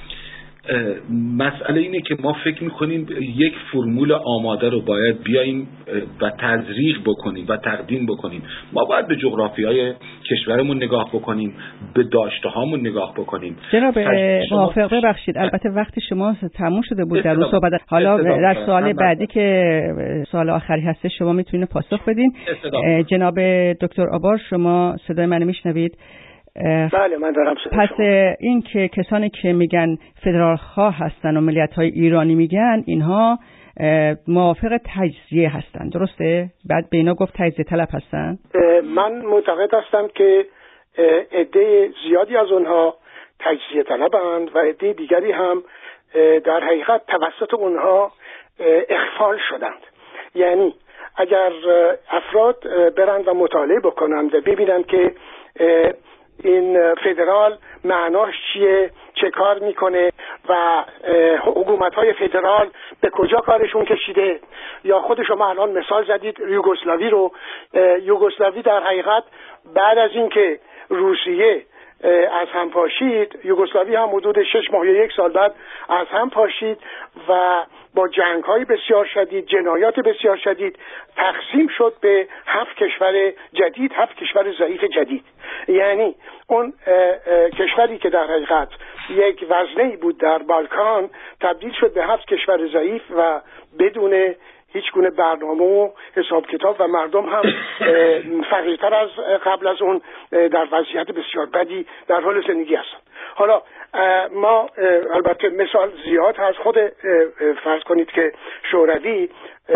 مسئله اینه که ما فکر میکنیم یک فرمول آماده رو باید بیاییم و تزریق بکنیم و تقدیم بکنیم. ما باید به جغرافیای کشورمون نگاه بکنیم، به داشته هامون نگاه بکنیم. جناب موافق، ببخشید البته وقت شما تموم شده بود در اون صحبت. حالا در سوال بعدی که سوال آخری هست شما میتونید پاسخ بدین. جناب دکتر آبار، شما صدای من میشنوید؟ بله، من دارم صدای پس این که کسانی که میگن فدرال خواه هستن و ملیت‌های ایرانی میگن، اینها موافق تجزیه هستن، درسته؟ بعد به اینا گفت تجزیه طلب هستن؟ من معتقد هستم که عده زیادی از اونها تجزیه طلبند و عده دیگری هم در حقیقت توسط اونها اغفال شدند. یعنی اگر افراد برند و مطالعه بکنند و ببینند که این فدرال معناش چیه، چه کار میکنه و حکومت‌های فدرال به کجا کارشون کشیده، یا خود شما الان مثال زدید یوگسلاوی رو. یوگسلاوی در حقیقت بعد از اینکه روسیه از هم پاشید، یوگسلاوی هم حدود 6 ماه یا 1 سال بعد از هم پاشید و با جنگ‌های بسیار شدید، جنایات بسیار شدید تقسیم شد به 7 کشور جدید، 7 کشور ضعیف جدید. یعنی اون کشوری که در حقیقت یک وزنه‌ای بود در بالکان تبدیل شد به 7 کشور ضعیف و بدون هیچ گونه برنامه و حساب کتاب و مردم هم فقیرتر از قبل از اون در وضعیت بسیار بدی در حال زندگی هستند. حالا ما البته مثال زیاد هست. خود فرض کنید که شوروی،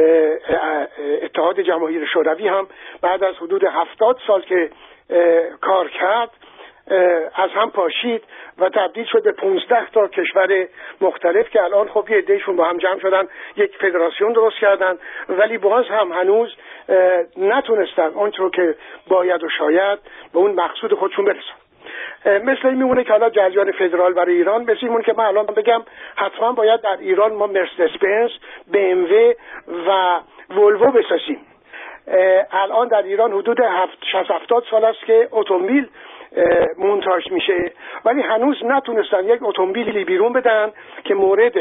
اتحاد جماهیر شوروی هم بعد از حدود 70 سال که کار کرد از هم پاشید و تبدیل شد به 15 تا کشور مختلف که الان خب یه عدهشون با هم جمع شدن، یک فدراسیون درست کردن، ولی باز هم هنوز نتونستن اونطور که باید و شاید به اون مقصود خودشون برسن. مثل این میمونه که حالا جریان فدرال برای ایران، مثل این که من الان بگم حتما باید در ایران ما مرسدس بنز، BMW و ولوو بسازیم. الان در ایران حدود 70 سال است که اتومبیل مونتاژ میشه، ولی هنوز نتونستن یک اتومبیلی بیرون بدن که مورد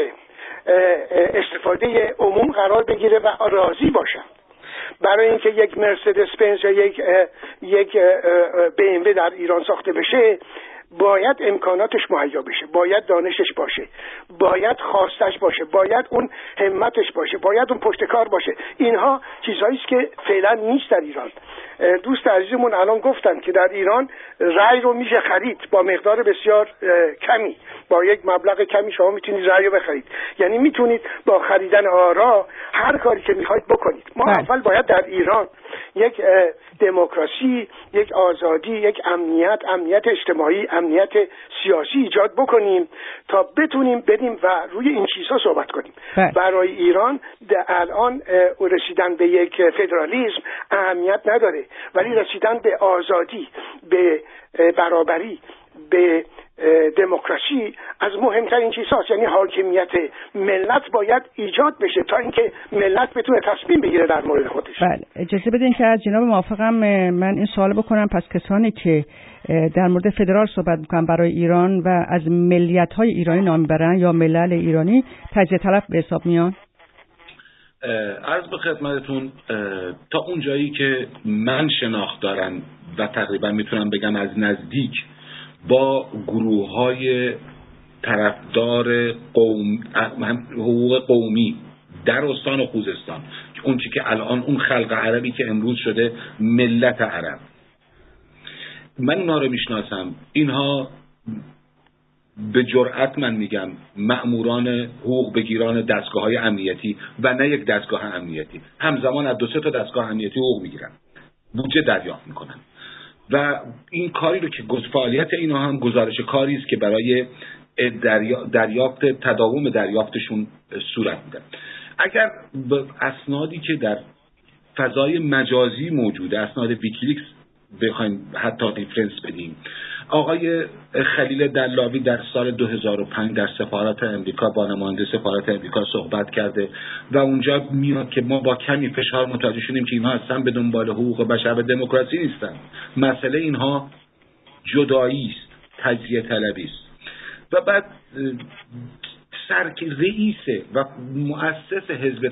استفاده عموم قرار بگیره و راضی باشن. برای اینکه یک مرسدس بنز یا یک BMW در ایران ساخته بشه باید امکاناتش مهیا بشه، باید دانشش باشه، باید خواستش باشه، باید اون همتش باشه، باید اون پشتکار باشه. اینها چیزهایی است که فعلا نیست در ایران. دوست عزیزمون الان گفتن که در ایران رأی رو میشه خرید با مقدار بسیار کمی، با یک مبلغ کمی شما میتونید رأی رو بخرید. یعنی میتونید با خریدن آرا هر کاری که میخواید بکنید. ما اول باید در ایران یک دموکراسی، یک آزادی، یک امنیت اجتماعی، امنیت سیاسی ایجاد بکنیم تا بتونیم بریم و روی این چیزها صحبت کنیم. برای ایران الان رسیدن به یک فدرالیسم اهمیت نداره، ولی رسیدن به آزادی، به برابری، به دموکراسی از مهمترین چیزهاست. یعنی حاکمیت ملت باید ایجاد بشه تا اینکه ملت بتونه تصمیم بگیره در مورد خودش. بله، اجازه بدین که از جناب موافقم من این سوال بکنم. پس کسانی که در مورد فدرال صحبت میکنن برای ایران و از ملیت‌های ایرانی نام میبرن یا ملل ایرانی، تجزیه طلب به حساب میان؟ عرض به خدمتتون تا اون جایی که من شناخت دارم و تقریبا میتونم بگم از نزدیک با گروه‌های طرفدار حقوق قومی در استان و خوزستان، اون چی که الان اون خلق عربی که امروز شده ملت عرب، من اونها رو میشناسم. اینها به جرئت من میگم مأموران حقوق بگیران دستگاه‌های امنیتی و نه یک دستگاه امنیتی همزمان از 2-3 تا دستگاه امنیتی حقوق میگیرن، بودجه دریافت میکنن و این کاری رو که فعالیت اینا هم گزارش کاری است که برای دریافت تداوم دریافتشون صورت میده. اگر به اسنادی که در فضای مجازی موجوده، اسناد ویکیلیکس بخوایم حتی ریفرنس بدیم، آقای خلیل دلاوی در سال 2005 در سفارت امریکا با نماینده سفارت امریکا صحبت کرده و اونجا میاد که ما با کمی فشار متوجه شدیم که اینها اصلا به دنبال حقوق بشر و دموکراسی نیستن، مسئله اینها جدایی است، تجزیه طلبی است. و بعد رئیس و مؤسس حزب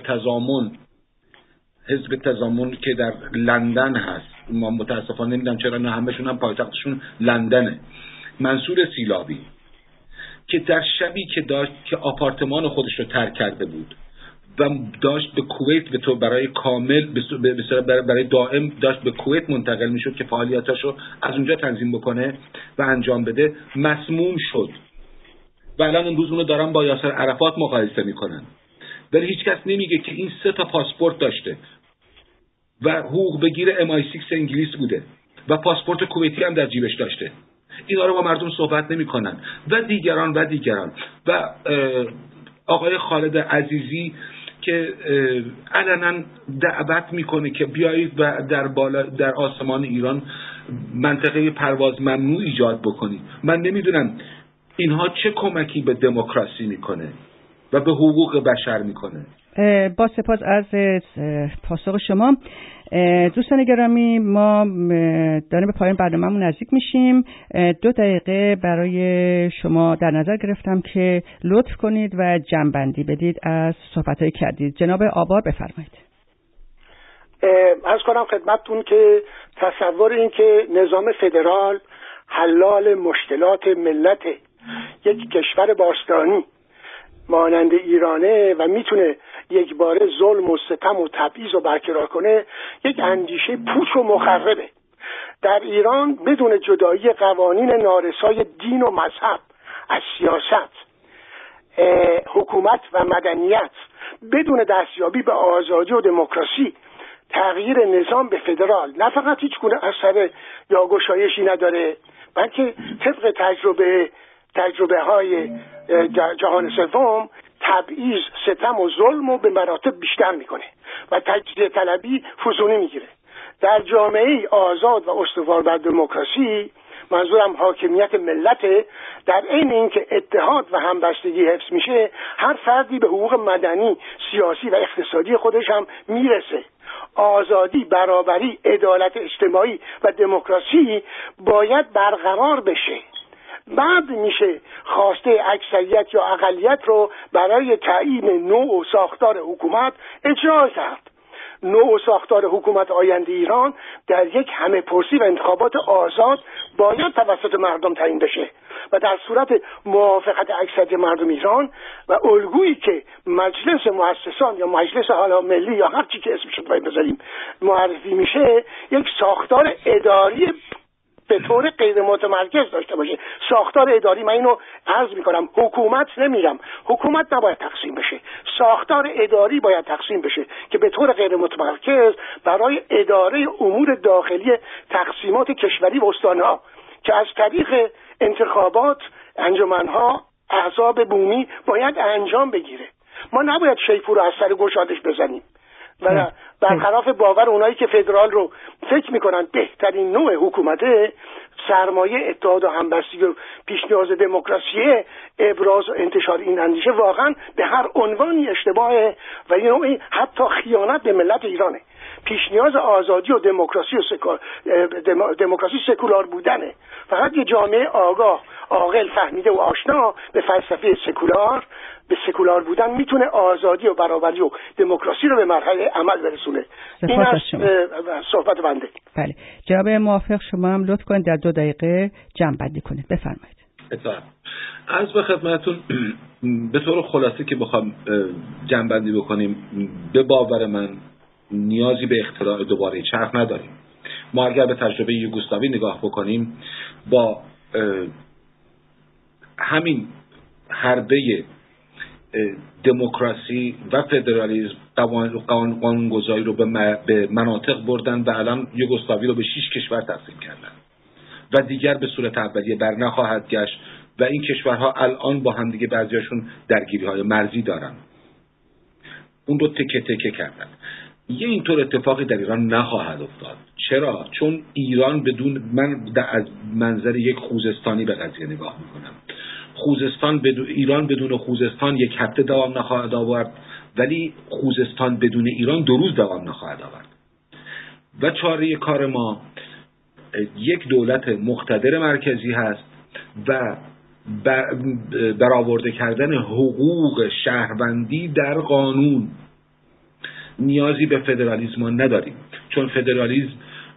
تضامن که در لندن هست، ما متاسفانه نمیدونم چرا نه همشون هم پایتختشون لندنه، منصور سیلابی، که در شبی که داشت که آپارتمان خودش رو ترک کرده بود و داشت به کویت برای کامل برای دائم داشت به کویت منتقل میشد که فعالیتاشو از اونجا تنظیم بکنه و انجام بده، مسموم شد و الان امروز اونو دارن با یاسر عرفات مقایسه میکنن، ولی هیچ کس نمیگه که این 3 تا پاسپورت داشته و حقوق بگیر MI6 انگلیس بوده و پاسپورت کویتی هم در جیبش داشته. اینا رو با مردم صحبت نمیکنن و دیگران و آقای خالد عزیزی که علنا دعوت میکنه که بیایید و در آسمان ایران منطقه پرواز ممنوع ایجاد بکنید. من نمیدونم اینها چه کمکی به دموکراسی میکنه و به حقوق بشر میکنه. با سپاس از پاسخ شما. دوستان گرامی، ما داریم به پایان برنامه‌مون نزدیک میشیم. 2 دقیقه برای شما در نظر گرفتم که لطف کنید و جمع‌بندی بدید از صحبت‌هایی کردید. جناب آبار بفرمایید. عرض کنم خدمتتون که تصور این که نظام فدرال حلال مشکلات ملت یک کشور باستانی مانند ایرانه و میتونه یک باره ظلم و ستم و تبعیض رو برقرار کنه، یک اندیشه پوچ و مخربه. در ایران بدون جدایی قوانین نارسای دین و مذهب از سیاست، حکومت و مدنیت، بدون دستیابی به آزادی و دموکراسی، تغییر نظام به فدرال نه فقط هیچ گونه اثر یا گشایشی نداره، بلکه طبق تجربه های جهان سوم تبعیض، ستم و ظلم رو به مراتب بیشتر میکنه و تجزیه طلبی فزونی میگیره. در جامعه آزاد و استوار بر دموکراسی، منظورم حاکمیت ملت، در عین اینکه اتحاد و همبستگی حفظ میشه، هر فردی به حقوق مدنی، سیاسی و اقتصادی خودش هم میرسه. آزادی، برابری، عدالت اجتماعی و دموکراسی باید برقرار بشه. بعد میشه خواسته اکثریت یا اقلیت رو برای تعیین نوع و ساختار حکومت اجرا کرد. نوع و ساختار حکومت آینده ایران در یک همه پرسی و انتخابات آزاد باید توسط مردم تعیین بشه و در صورت موافقت اکثریت مردم ایران و الگویی که مجلس مؤسسان یا مجلس حالا ملی یا هر چی که اسمش رو بذاریم معرفی میشه، یک ساختار اداری به طور غیر متمرکز داشته باشه. ساختار اداری، من اینو عرض میکنم، حکومت نمیگم، حکومت نباید تقسیم بشه، ساختار اداری باید تقسیم بشه که به طور غیر متمرکز برای اداره امور داخلی تقسیمات کشوری و استانها که از طریق انتخابات انجمنها احزاب بومی باید انجام بگیره. ما نباید شیپور رو از سر گشادش بزنیم و برخلاف باور اونایی که فدرال رو فکر میکنن بهترین نوع حکومته، سرمایه اتحاد و همبستگی و پیشنیاز دموکراسی، ابراز و انتشار این اندیشه واقعا به هر عنوانی اشتباهه و یه نوعی حتی خیانت به ملت ایرانه. پیشنیاز آزادی و دموکراسی دموکراسی سکولار بودنه. فقط یه جامعه آگاه، عاقل، فهمیده و آشنا به فلسفه سکولار بودن میتونه آزادی و برابری و دموکراسی رو به مرحله عمل برسونه. این از صحبت بنده. بله، جناب موافق شما هم لطف کنید در 2 دقیقه جمع بندی کنید. بفرمایید. اطلاع عرض به خدمتتون به طور خلاصه که بخوام جمع بندی بکنیم، به باور من نیازی به اختراع دوباره چرخ نداریم. ما اگر به تجربه یوگسلاوی نگاه بکنیم، با همین حربه دموکراسی و فدرالیسم قانونگذاری رو به مناطق بردن و الان یوگسلاوی رو به 6 کشور تقسیم کردن و دیگر به صورت اولیه بر نخواهد گشت و این کشورها الان با هم دیگه بعضیاشون درگیری‌های مرزی دارن. اون رو تکه تکه کردن. یه اینطور اتفاقی در ایران نخواهد افتاد. چرا؟ چون ایران من از منظر یک خوزستانی به قضیه نگاه میکنم. ایران بدون خوزستان 1 هفته دوام نخواهد آورد، ولی خوزستان بدون ایران 2 روز دوام نخواهد آورد. و چاره کار ما یک دولت مقتدر مرکزی هست و برآورده کردن حقوق شهروندی در قانون. نیازی به فدرالیسم نداریم، چون فدرالیسم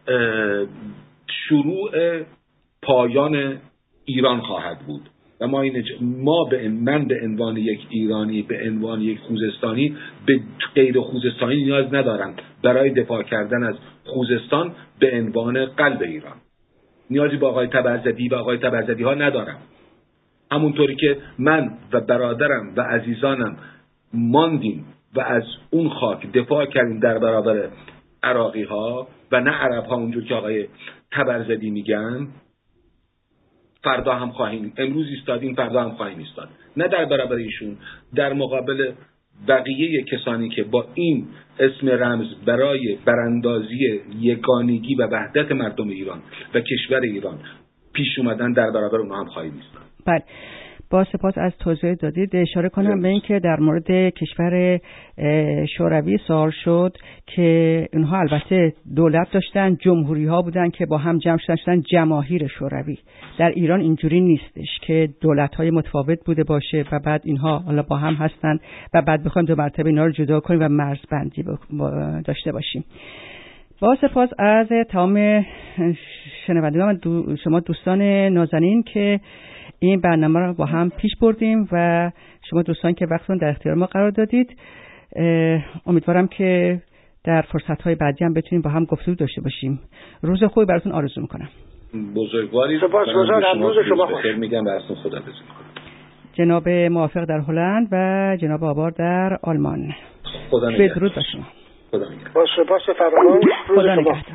شروع پایان ایران خواهد بود و من به عنوان یک ایرانی، به عنوان یک خوزستانی، به غیر خوزستانی نیاز ندارم برای دفاع کردن از خوزستان به عنوان قلب ایران. نیازی به آقای تبرزدی و آقای تبرزدی ها ندارم. همونطوری که من و برادرم و عزیزانم ماندیم و از اون خاک دفاع کردیم در برابر عراقی ها و نه عرب ها اونجور که آقای تبرزدی میگن، فردا هم خواهیم، امروز ایستادیم فردا هم خواهیم ایستاد، نه در برابر ایشون، در مقابل بقیه کسانی که با این اسم رمز برای براندازی یگانگی و وحدت مردم ایران و کشور ایران پیش اومدن، در برابر اونها هم خواهیم ایستاد. بله، با سپاس از توضیح دادید. اشاره کنم به این که در مورد کشور شوروی سوال شد که اونها البته دولت داشتن، جمهوری ها بودن که با هم جمع شدن جماهیر شوروی. در ایران اینجوری نیستش که دولت های متفاوت بوده باشه و بعد اینها حالا با هم هستن و بعد بخوایم 2 مرتبه اینا رو جدا کنیم و مرزبندی داشته باشیم. با سپاس از تمام شنوندگان شما دوستان نازنین که این برنامه رو با هم پیش بردیم و شما دوستان که وقتتون در اختیار ما قرار دادید. امیدوارم که در فرصت‌های بعدی هم بتونیم با هم گفتگو داشته باشیم. روز خوبی براتون آرزو می‌کنم. بزرگواری. سپاسگزارم. روز شما خوش. میگم براتون خداحافظی می‌کنم. جناب موافق در هلند و جناب آبار در آلمان. خدا نگهدار. بدرود بر شما. خدا نگهدار. با سپاس فراوان. خدا نگهدار.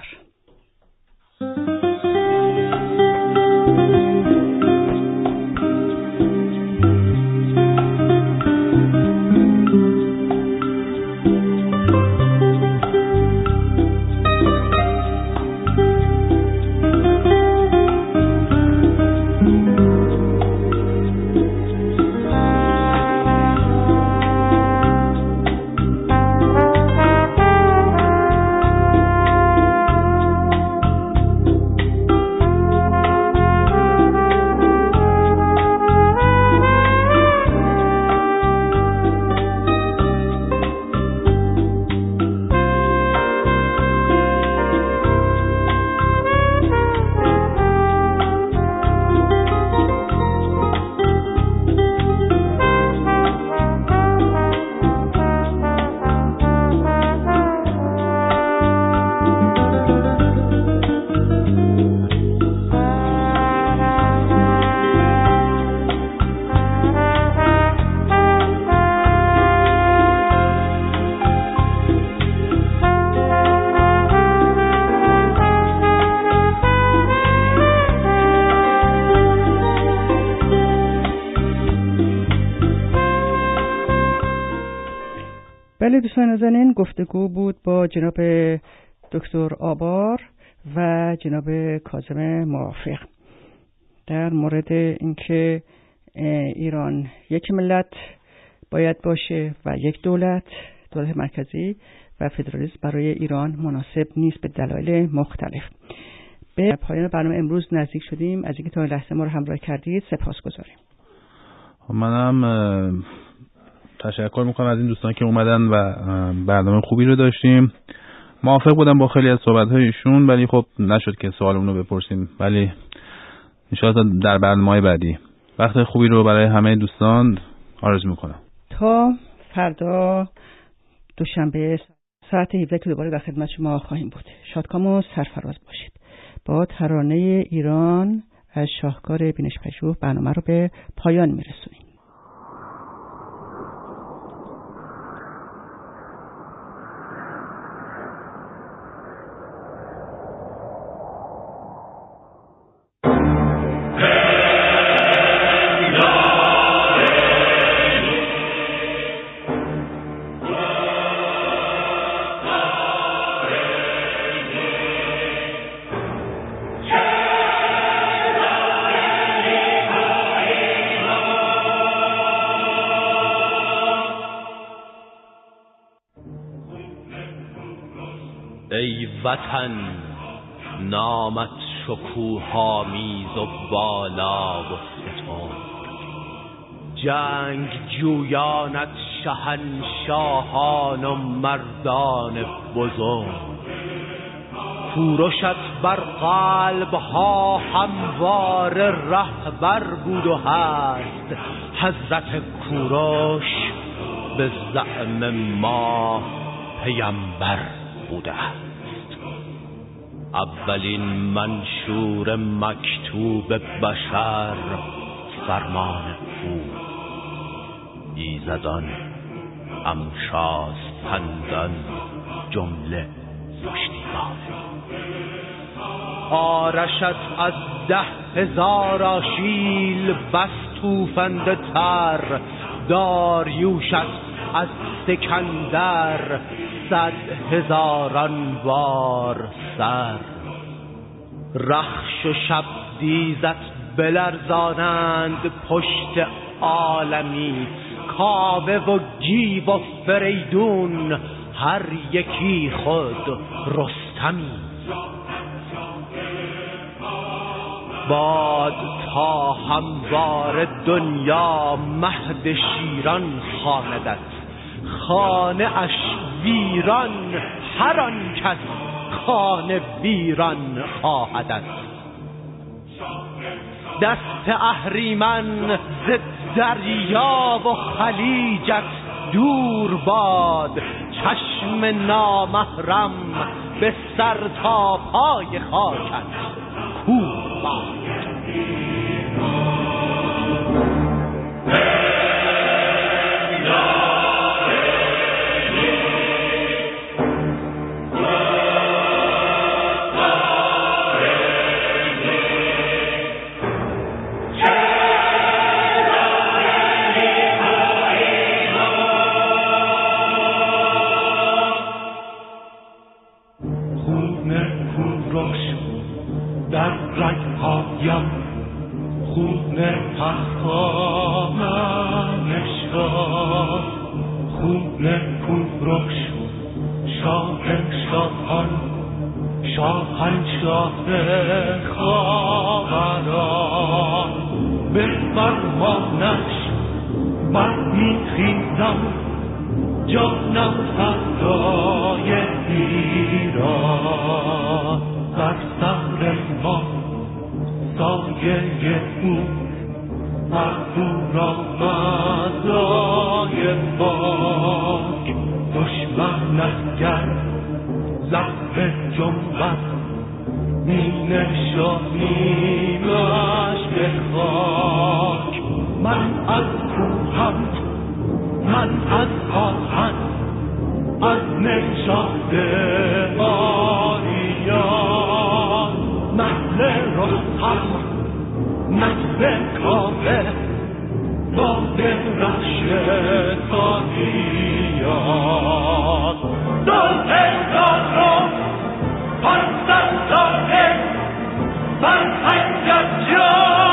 بله دوستان نازنین، گفتگو بود با جناب دکتر آبار و جناب کاظم موافق در مورد اینکه ایران یک ملت باید باشه و یک دولت مرکزی و فدرالیسم برای ایران مناسب نیست به دلایل مختلف. به پایان برنامه امروز نزدیک شدیم. از اینکه تا این لحظه ما رو همراه کردید سپاسگزاریم. منم تشکر میکنم از این دوستان که اومدن و برنامه خوبی رو داشتیم. موافق بودم با خیلی از صحبت‌های ایشون، ولی خب نشد که سوالمون رو بپرسیم، ولی انشاءالله در برنامه‌های بعدی وقت خوبی رو برای همه دوستان آرزو میکنم. تا فردا دوشنبه ساعت 17 که دوباره در خدمت شما خواهیم بود. شادکام و سرفراز باشید. با ترانه ایران از شاهکار بینش پژوه برنامه رو به پایان میرسونیم. ای وطن نامت شکوه‌آمیز و بالا و ستون، جنگ جویانت شهنشاهان و مردان بزرگ، کوروشت بر قلب‌ها هموار رهبر بود و هست. حضرت کوروش به زعم ما پیامبر بوده است. اولین منشور مکتوب بشر فرمان او، ایزدان امشاسپندان جمله پشتیبان. آرشت از 10,000 آشیل بس توفنده تر، داریوشت از سکندر 100,000 بار سر. رخش و شبدیزت بلرزانند پشت عالمی، کاوه و گیو و فریدون هر یکی خود رستمی. باد تا هموار دنیا مهد شیران خواندت، خانه اش ویران هر آن کس خانه ویران خواهدت. دست اهریمن ز دریا و خلیجت دور باد، چشم نامحرم به سر تا پای خاکت کور باد. شاهنشاه خاوران، به فرمانش برمیخیزم جانم فدای ایران. بر سر ما سایه او مغفور آمدای پاک، دشمنت گر لب جنبت می نشانیمش به خاک. من از کوهم، من از آهن، از نژاد آریان، نسل رستم، نسل کاوه، باد رشتانیان. 2000 500 ساله فرهنگت جان